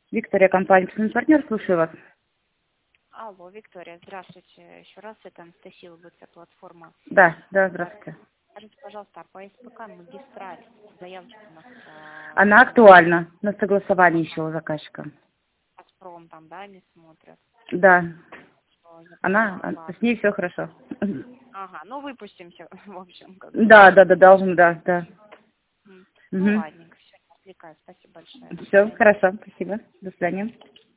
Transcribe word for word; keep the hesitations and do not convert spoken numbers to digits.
Виктория, компания «Письменный партнер», слушаю вас. Алло, Виктория, здравствуйте. Еще раз, это Анастасия Лубыцкая, платформа. Да, да, здравствуйте. Скажите, пожалуйста, а по СПК магистраль, заявочка у нас... Э, Она актуальна, на согласовании еще у заказчика. Газпром там, да, не смотрят? Да, Что, я она, поняла, ладно. с ней все хорошо. Ага, ну выпустимся, в общем. Как бы. Да, да, да, должен, да, да. М. Ну Угу. ладненько, все, не отвлекаю. Спасибо большое. До Все, свидания. хорошо, спасибо. До свидания.